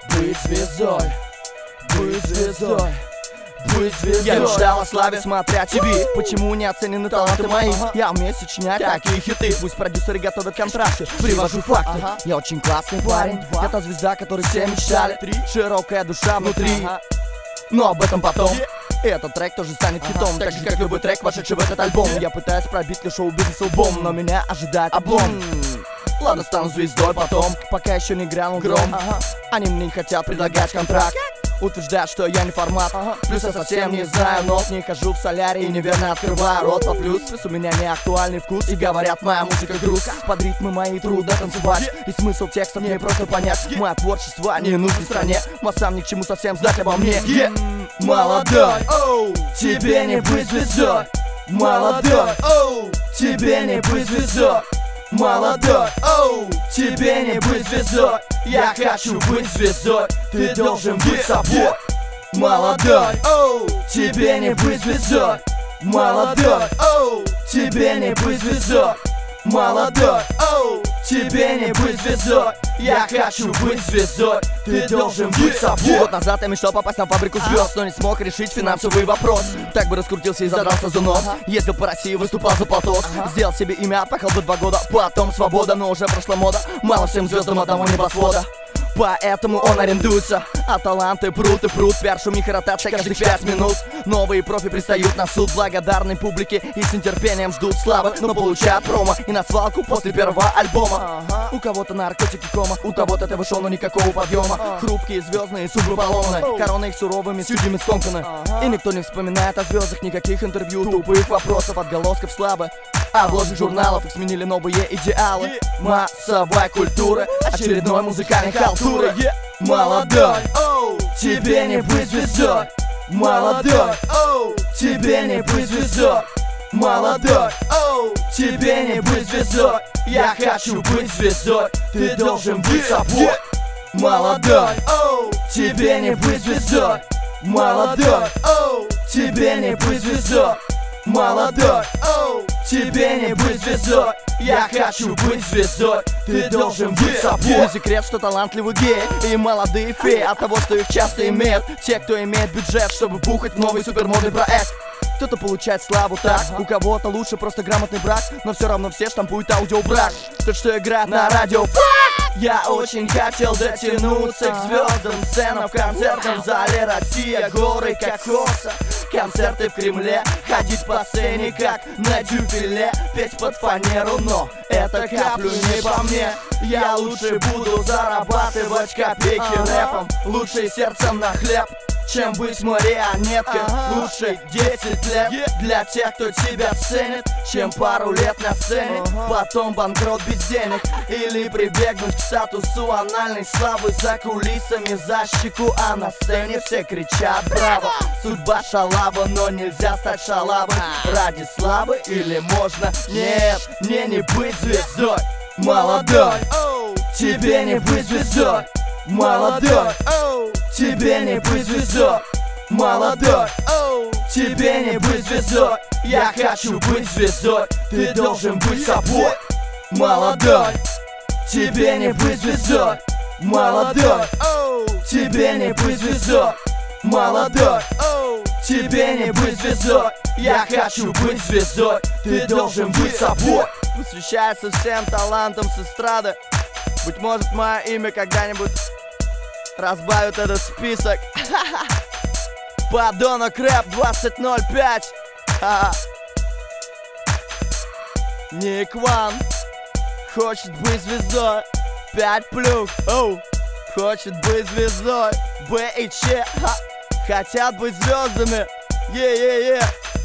Быть звездой, быть звездой, быть звездой. Я мечтал о славе, смотря тебе. Почему не оценены таланты мои? Я умею сочинять такие хиты. Пусть продюсеры готовят контракты, привожу факты. Я очень классный парень, я та звезда, которой все мечтали. Широкая душа внутри, но об этом потом. Этот трек тоже станет хитом, так же как любой трек, вошедший в этот альбом. Я пытаюсь пробить лишь шоу-бизнес лбом, но меня ожидает облом. Ладно, стану звездой потом, пока еще не грянул гром. Они мне не хотят предлагать контракт, утверждают, что я не формат. Плюс я совсем не знаю нот, не хожу в солярий и неверно открываю рот по плюс. Плюс у меня не актуальный вкус, и говорят, моя музыка груз. Под ритмы мои трудно танцевать, и смысл текстов мне просто понять. Мое творчество не нужно стране, массам ни к чему совсем знать обо мне. Молодой, тебе не быть звездой. Молодой, тебе не быть звездой. Молодой, тебе не быть звездой. Я хочу быть звездой, ты должен быть собой. Молодой, тебе не быть звездой. Молодой, тебе не быть звездой. Молодой, тебе не быть звездой. Я хочу быть звездой, ты должен быть собой. Год назад я мечтал попасть на фабрику звезд, но не смог решить финансовый вопрос. Так бы раскрутился и задрался за нос. Ездил по России, выступал за полтос. Сделал себе имя, отпахал бы 2 года. Потом свобода, но уже прошла мода. Мало всем звездам одного небосвода. Поэтому он арендуется, а таланты прут и прут. Пиар, шум, их ротация каждых 5 минут. Новые профи пристают на суд, благодарной публике и с нетерпением ждут славы, но получают промо и на свалку после первого альбома. У кого-то наркотики кома, у кого-то ТВ шоу, но никакого подъема. Хрупкие, звездные, судьбы поломаны, короны их суровыми судьями скомканы. И никто не вспоминает о звездах, никаких интервью, тупых вопросов, отголосков славы. Обложек журналов, их сменили новые идеалы. Массовая культура, очередной музыкальной халтуры. Молодой, тебе не быть звездой. Молодой, тебе не быть звездой. Молодой, тебе не быть звездой. Я хочу быть звездой, ты должен быть собой. Молодой, тебе не быть звездой. Молодой, тебе не быть звездой. Молодой, тебе не быть звездой. Я хочу быть звездой, ты должен быть собой. Не секрет, что талантливые геи и молодые феи от того, что их часто имеют те, кто имеет бюджет, чтобы бухать в новый супермодный проект. Кто-то получает славу так, у кого-то лучше просто грамотный брак, но все равно все штампуют аудиобрак. Тот, что играет на радио. Я очень хотел дотянуться к звездам. Сцена в концертном зале, Россия, горы кокоса. Концерты в Кремле, ходить по сцене как на дюфеле. Петь под фанеру, но это каплю не по мне. Я лучше буду зарабатывать копейки рэпом. Лучше сердцем на хлеб, чем быть марионеткой. Лучше 10 лет для тех, кто тебя ценит, чем пару лет на сцене. Потом банкрот без денег, или прибегнуть к статусу анальной славы за кулисами, за щеку, а на сцене все кричат браво. Судьба шалава, но нельзя стать шалавой ради славы, или можно? Нет, мне не быть звездой. Молодой, тебе не быть звездой. Молодой, тебе не быть звездой. Молодой, тебе не быть звездой. Я хочу быть звездой, ты должен быть собой. Молодой, тебе не быть звездой. Молодой, тебе не быть звездой. Молодой, тебе не быть звездой. Я хочу быть звездой, ты должен быть собой. Посвящается всем талантам с эстрады. Быть может, мое имя когда-нибудь разбавит этот список. Подонок рэп 2005. Ник Ван хочет быть звездой. 5+, хочет быть звездой. Б и Ч хотят быть звездами. Е-е-е.